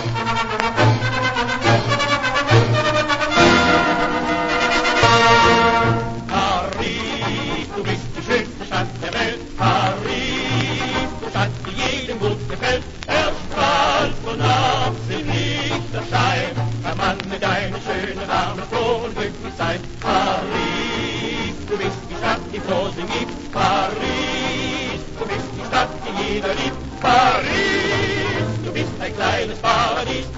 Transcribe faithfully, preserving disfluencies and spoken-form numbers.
Paris, du bist die schönste Stadt der Welt. Paris, du Stadt, die jedem gut gefällt. Er strahlt von Absicht nicht der Schein. Kann man mit deiner schönen Dame froh und glücklich sein. Paris, du bist die Stadt, die Frohsinn gibt. Paris, du bist die Stadt, die jeder liebt. Paris, du bist ein kleines Paradies.